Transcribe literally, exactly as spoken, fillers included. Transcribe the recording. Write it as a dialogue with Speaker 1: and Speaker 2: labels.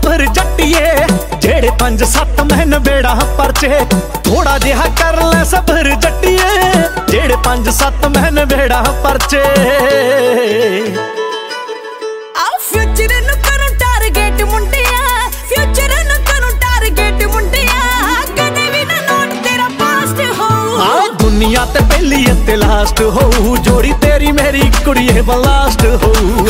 Speaker 1: सबर जट्टिए जेड़े पंज सत्त मैन बेड़ा परचे थोड़ा जिहा कर ले सबर जट्टिए जेड़े पंज सत्त मैन बेड़ा परचे
Speaker 2: फ्यूचर नु करूं टारगेट मुंडिया फ्यूचर नु करूं टारगेट मुंडिया कदे भी ना नोट तेरा पास्ट हो
Speaker 1: आ दुनिया ते पहली ते लास्ट हो जोड़ी तेरी मेरी कुड़िए बलास्ट हो।